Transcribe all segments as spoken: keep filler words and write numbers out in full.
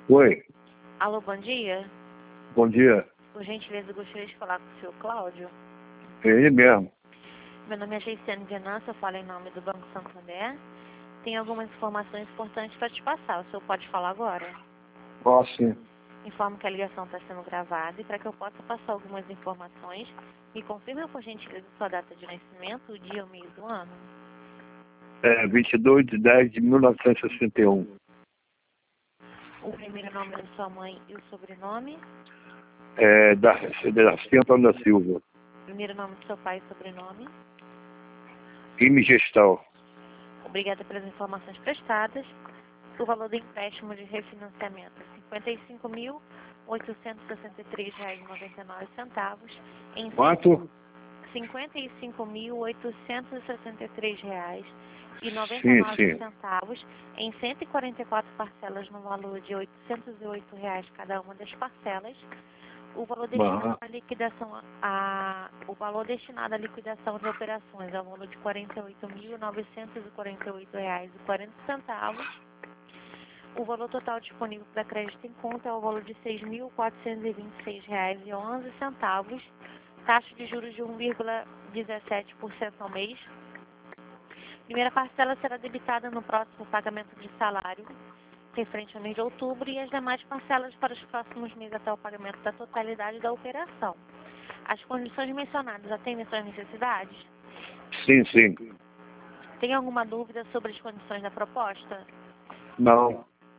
Oi, Alô, bom dia. bom dia. Por gentileza, eu gostaria de falar com o senhor Cláudio. É ele mesmo. Meu nome é Geiciane Venâncio, eu falo em nome do Banco Santander. Tem algumas informações importantes para te passar. O senhor pode falar agora? Posso sim. Informo que a ligação está sendo gravada e para que eu possa passar algumas informações, me confirma por gentileza sua data de nascimento, o dia e o mês do ano. É vinte e dois de dez de mil novecentos e sessenta e um. O primeiro nome da sua mãe e o sobrenome. É da Darcy Antônio da Silva. Primeiro nome do seu pai e sobrenome. Imigestão. Obrigada pelas informações prestadas. O valor do empréstimo de refinanciamento é cinquenta e cinco mil, oitocentos e sessenta e três reais e noventa e nove centavos. Em Quanto? cinquenta e cinco mil, oitocentos e sessenta e três reais e noventa e Sim, nove sim. centavos em cento e quarenta e quatro parcelas no valor de oitocentos e oito reais cada uma das parcelas. O valor destinado Aham. à liquidação, a, o valor destinado à liquidação de operações é o valor de quarenta e oito mil, novecentos e quarenta e oito reais e quarenta centavos. O valor total disponível para crédito em conta é o valor de seis mil, quatrocentos e vinte e seis reais e onze centavos. Taxa de juros de um vírgula dezessete por cento ao mês. Primeira parcela será debitada no próximo pagamento de salário, referente ao mês de outubro, e as demais parcelas para os próximos meses até o pagamento da totalidade da operação. As condições mencionadas atendem suas necessidades? Sim, sim. Tem alguma dúvida sobre as condições da proposta? Não.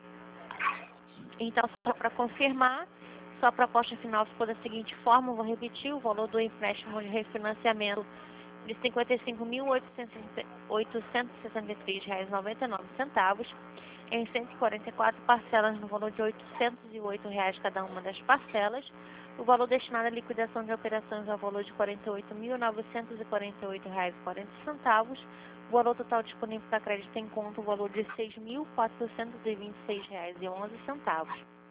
Então, só para confirmar, sua proposta final ficou da seguinte forma, eu vou repetir: o valor do empréstimo de refinanciamento de cinquenta e cinco mil, oitocentos e sessenta e três reais e noventa e nove centavos em cento e quarenta e quatro parcelas no valor de oitocentos e oito reais cada uma das parcelas. O valor destinado à liquidação de operações é o valor de quarenta e oito mil, novecentos e quarenta e oito reais e quarenta centavos. O valor total disponível para crédito em conta, o valor de seis mil, quatrocentos e vinte e seis reais e onze centavos.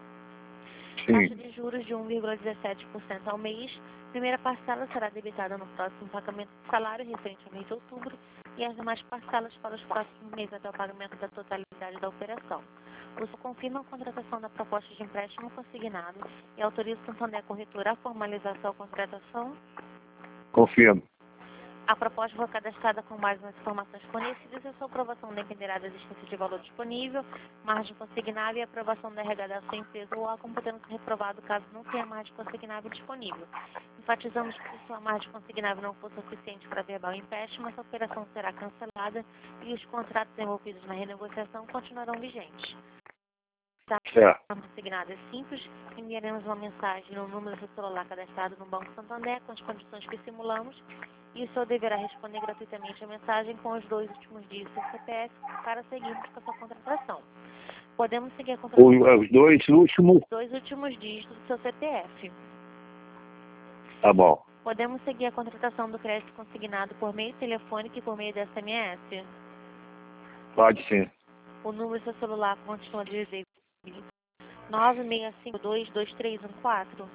Taxa Sim. de juros de um vírgula dezessete por cento ao mês. Primeira parcela será debitada no próximo pagamento de salário referente ao mês de outubro e as demais parcelas para os próximos meses até o pagamento da totalidade da operação. O senhor confirma a contratação da proposta de empréstimo consignado e autoriza o Santander Corretora a formalizar sua contratação? Confirmo. A proposta foi cadastrada com base nas informações fornecidas e a sua aprovação dependerá da existência de valor disponível, margem consignável e aprovação da R H da sua empresa ou órgão, podendo ser reprovado caso não tenha margem consignável disponível. Enfatizamos que se sua margem consignável não for suficiente para verbal empréstimo, essa operação será cancelada e os contratos envolvidos na renegociação continuarão vigentes. Certo. A consignada é simples, enviaremos uma mensagem no número do celular cadastrado no Banco Santander com as condições que simulamos e o senhor deverá responder gratuitamente a mensagem com os dois últimos dígitos do C P F para seguirmos com a sua contratação. Podemos seguir a contratação Os, os dois últimos. com os dois últimos dígitos do seu C P F. Tá bom. Podemos seguir a contratação do crédito consignado por meio telefônico e por meio de S M S. Pode sim. O número do seu celular continua a dizer nove seis cinco dois, dois três um quatro.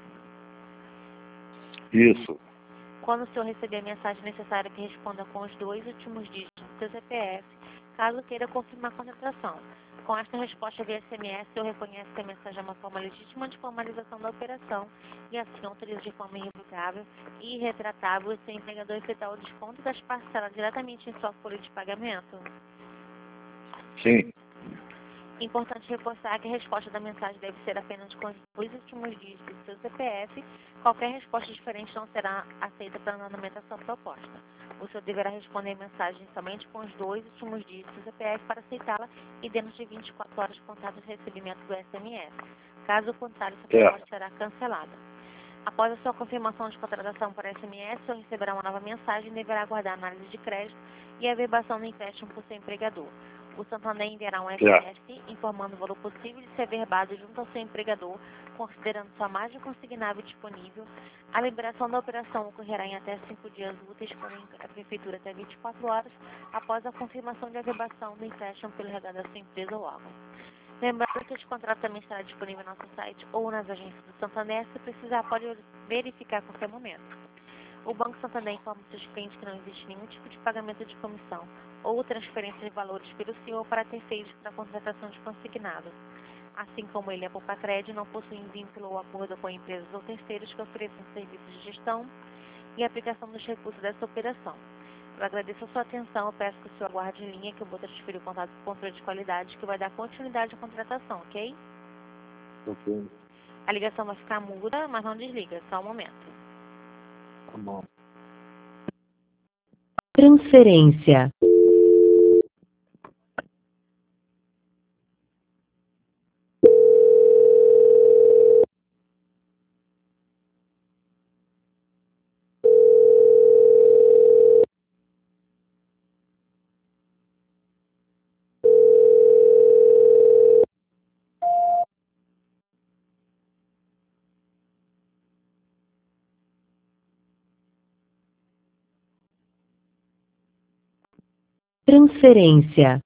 Isso. Quando o senhor receber a mensagem necessária que responda com os dois últimos dígitos do seu C P F, caso queira confirmar a contratação. Com esta resposta via S M S, o senhor reconhece que a mensagem é uma forma legítima de formalização da operação e assim autoriza de forma irrevogável e irretratável o seu empregador efetuar o desconto das parcelas diretamente em sua folha de pagamento. Sim. Importante reforçar que a resposta da mensagem deve ser apenas com os dois últimos dígitos do seu C P F. Qualquer resposta diferente não será aceita para andamento da sua proposta. O senhor deverá responder a mensagem somente com os dois últimos dígitos do C P F para aceitá-la e dentro de vinte e quatro horas contados do recebimento do S M S. Caso contrário, sua proposta será cancelada. Após a sua confirmação de contratação por S M S, o senhor receberá uma nova mensagem e deverá aguardar a análise de crédito e a averbação do empréstimo por seu empregador. O Santander enviará um S M S informando o valor possível de ser averbado junto ao seu empregador, considerando sua margem consignável disponível. A liberação da operação ocorrerá em até cinco dias úteis, com a Prefeitura até vinte e quatro horas, após a confirmação de averbação do empréstimo pelo R H da sua empresa ou órgão. Lembrando que este contrato também estará disponível no nosso site ou nas agências do Santander. Se precisar, pode verificar a qualquer momento. O Banco Santander informa seus clientes que não existe nenhum tipo de pagamento de comissão ou transferência de valores pelo senhor para terceiros para a contratação de consignado. assim como ele, a Popacred não possuem vínculo ou acordo com empresas ou terceiros que ofereçam serviços de gestão e aplicação dos recursos dessa operação. Eu agradeço a sua atenção, eu peço que o senhor aguarde em linha que eu vou transferir o contato do controle de qualidade que vai dar continuidade à contratação, ok? Ok. A ligação vai ficar muda, mas não desliga, só um momento. Tá bom. Transferência. Transferência.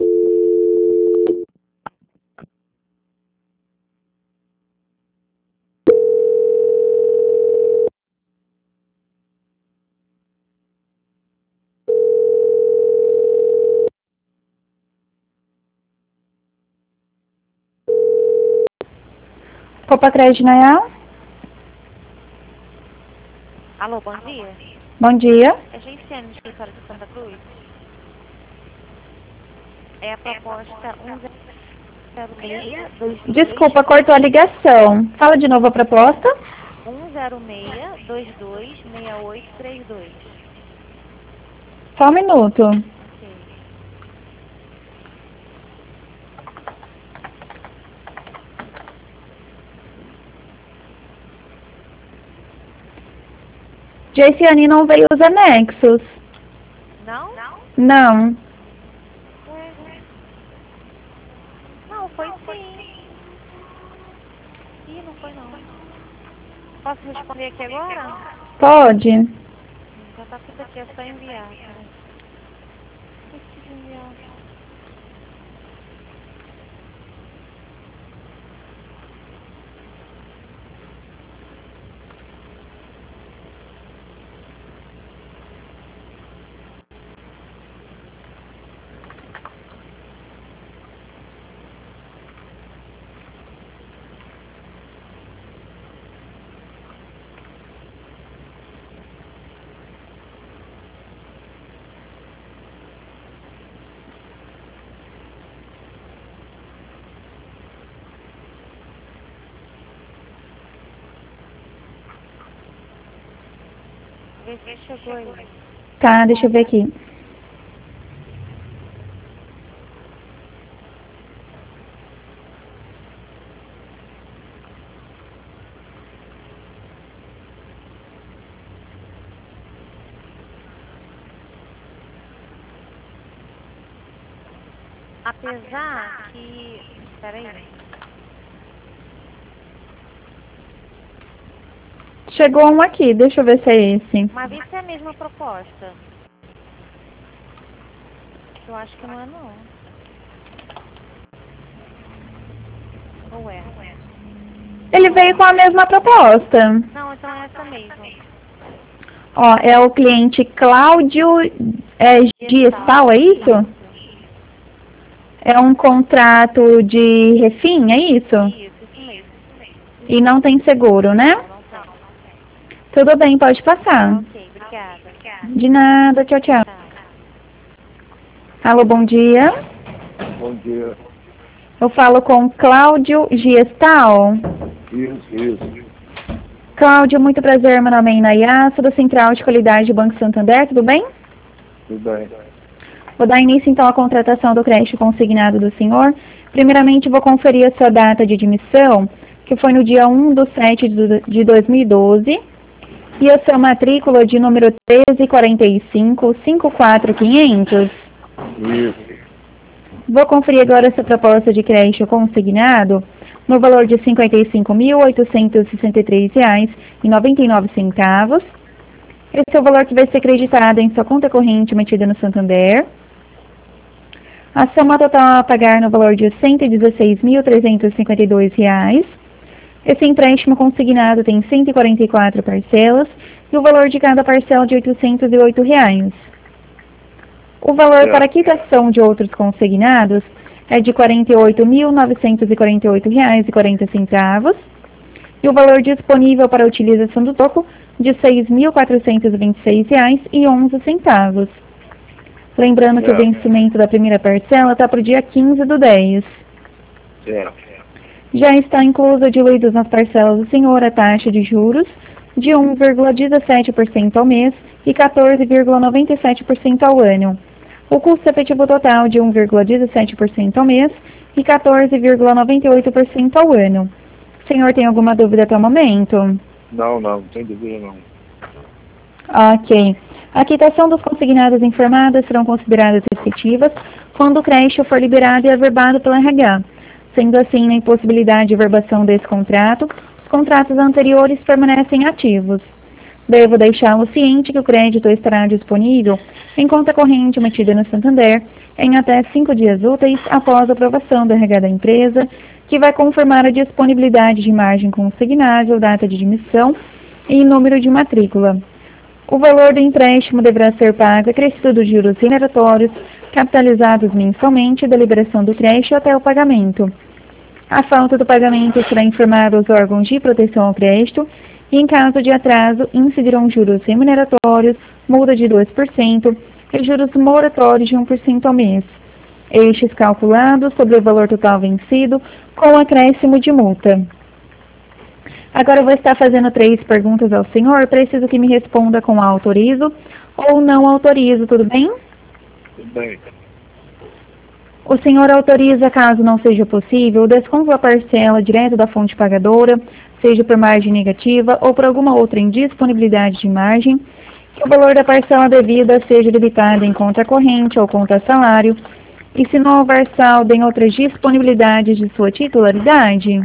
Popacred Nayal? Alô, bom dia. Bom dia. É Genciane, do escritório de Santa Cruz. É a proposta um zero seis dois dois Desculpa, cortou a ligação. Fala de novo a proposta. um zero seis dois dois seis oito três dois. Só um minuto. Ok. Jaciane não veio os anexos. Não? Não? Não. Ué. Não, foi sim. Ih, não foi não. Posso responder aqui agora? Pode. Já tá tudo aqui, é só enviar. Peraí. Esqueci de enviar. Vê se chegou aí. Tá, deixa eu ver aqui. Apesar que... Peraí. Chegou um aqui, deixa eu ver se é esse. Mas vê se é a mesma proposta. Eu acho que não é não. Ou é? Ele veio com a mesma proposta. Não, então é essa mesmo. Ó, é o cliente Cláudio é, Giestal, é isso? É um contrato de refim, é isso? Isso, isso mesmo. E não tem seguro, né? Não, não tem. Tudo bem, pode passar. Ok, obrigada. De nada, tchau, tchau. Tá. Alô, bom dia. Bom dia. Eu falo com Cláudio Giestal. Isso, isso. Cláudio, muito prazer, meu nome é Inayá, sou da Central de Qualidade do Banco Santander, tudo bem? Tudo bem. Vou dar início então à contratação do crédito consignado do senhor. Primeiramente, vou conferir a sua data de admissão, que foi no dia um de sete de dois mil e doze, e a sua matrícula de número treze quarenta e cinco, cinquenta e quatro quinhentos. Isso. Vou conferir agora essa proposta de crédito consignado no valor de cinquenta e cinco mil, oitocentos e sessenta e três reais e noventa e nove centavos. Esse é o valor que vai ser creditado em sua conta corrente metida no Santander. A soma total a pagar no valor de cento e dezesseis mil, trezentos e cinquenta e dois reais. Esse empréstimo consignado tem cento e quarenta e quatro parcelas e o valor de cada parcela de oitocentos e oito reais. O valor É. para quitação de outros consignados é de quarenta e oito mil, novecentos e quarenta e oito reais e quarenta centavos. E o valor disponível para a utilização do troco de seis mil, quatrocentos e vinte e seis reais e onze centavos. Lembrando que É. o vencimento da primeira parcela está para o dia quinze do dez. É. Já está inclusa diluídos nas parcelas do senhor a taxa de juros de um vírgula dezessete por cento ao mês e quatorze vírgula noventa e sete por cento ao ano. O custo efetivo total de um vírgula dezessete por cento ao mês e quatorze vírgula noventa e oito por cento ao ano. O senhor tem alguma dúvida até o momento? Não, não, não tem dúvida não. Ok. A quitação dos consignados informados serão consideradas efetivas quando o crédito for liberado e averbado pelo R H. Sendo assim, na impossibilidade de averbação desse contrato, os contratos anteriores permanecem ativos. Devo deixá-lo ciente que o crédito estará disponível em conta corrente emitida no Santander em até cinco dias úteis após a aprovação do R H da empresa, que vai confirmar a disponibilidade de margem consignável, data de emissão e número de matrícula. O valor do empréstimo deverá ser pago acrescido dos juros remuneratórios, capitalizados mensalmente da liberação do crédito até o pagamento. A falta do pagamento será informada aos órgãos de proteção ao crédito e, em caso de atraso, incidirão juros remuneratórios, multa de dois por cento e juros moratórios de um por cento ao mês. Estes calculados sobre o valor total vencido com acréscimo de multa. Agora eu vou estar fazendo três perguntas ao senhor. Preciso que me responda com autorizo ou não autorizo, tudo bem? Tudo bem. O senhor autoriza, caso não seja possível, o desconto da parcela direto da fonte pagadora, seja por margem negativa ou por alguma outra indisponibilidade de margem, que o valor da parcela devida seja debitado em conta corrente ou conta salário, e se não houver saldo em outras disponibilidades de sua titularidade?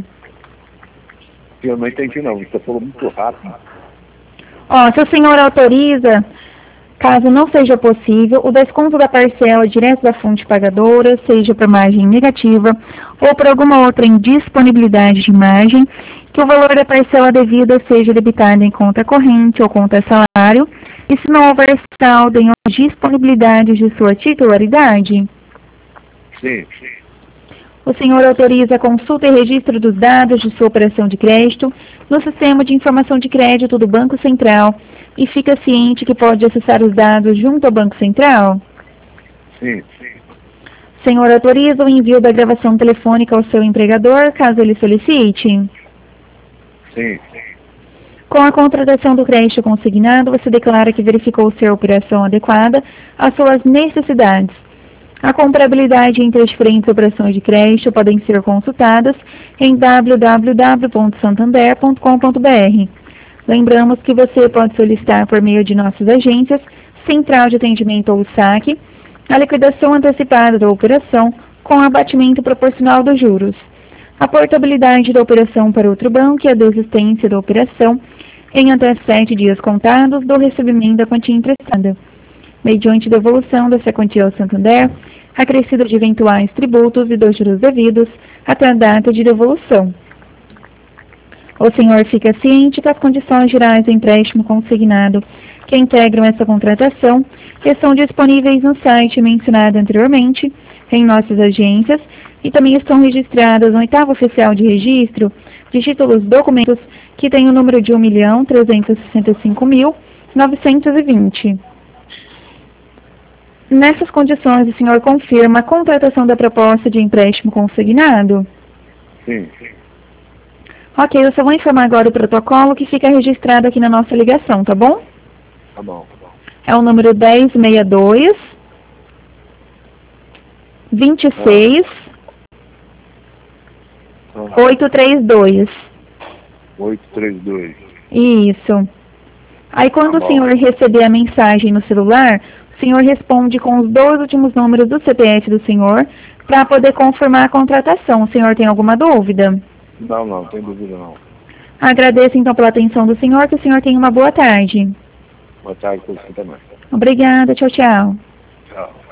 Eu não entendi não, você falou muito rápido. Ó, se o senhor autoriza, caso não seja possível, o desconto da parcela direto da fonte pagadora, seja por margem negativa ou por alguma outra indisponibilidade de margem, que o valor da parcela devida seja debitado em conta corrente ou conta salário, e se não houver saldo em outras disponibilidades de sua titularidade? Sim. O senhor autoriza a consulta e registro dos dados de sua operação de crédito no Sistema de Informação de Crédito do Banco Central e fica ciente que pode acessar os dados junto ao Banco Central? Sim. O senhor autoriza o envio da gravação telefônica ao seu empregador, caso ele solicite? Sim. Com a contratação do crédito consignado, você declara que verificou ser a operação adequada às suas necessidades. A comparabilidade entre as diferentes operações de crédito podem ser consultadas em w w w ponto santander ponto com ponto b r. Lembramos que você pode solicitar por meio de nossas agências, Central de Atendimento ou SAC, a liquidação antecipada da operação com abatimento proporcional dos juros, a portabilidade da operação para outro banco e a desistência da operação em até sete dias contados do recebimento da quantia emprestada, mediante devolução dessa quantia ao Santander, acrescido de eventuais tributos e dos juros devidos até a data de devolução. O senhor fica ciente que as condições gerais do empréstimo consignado que integram essa contratação estão disponíveis no site mencionado anteriormente, em nossas agências, e também estão registradas no oitavo oficial de registro de títulos documentos que tem o número de um milhão trezentos e sessenta e cinco mil novecentos e vinte. Nessas condições, o senhor confirma a contratação da proposta de empréstimo consignado? Sim. Ok, eu só vou informar agora o protocolo que fica registrado aqui na nossa ligação, tá bom? Tá bom, tá bom. É o número dez sessenta e dois, vinte e seis, Ah, oitocentos e trinta e dois. oito três dois. Isso. Aí quando Tá o bom. senhor receber a mensagem no celular, o senhor responde com os dois últimos números do C P F do senhor para poder confirmar a contratação. O senhor tem alguma dúvida? Não, não, tem dúvida não. Agradeço então pela atenção do senhor, que o senhor tenha uma boa tarde. Boa tarde para você também. Obrigada, tchau, tchau. Tchau.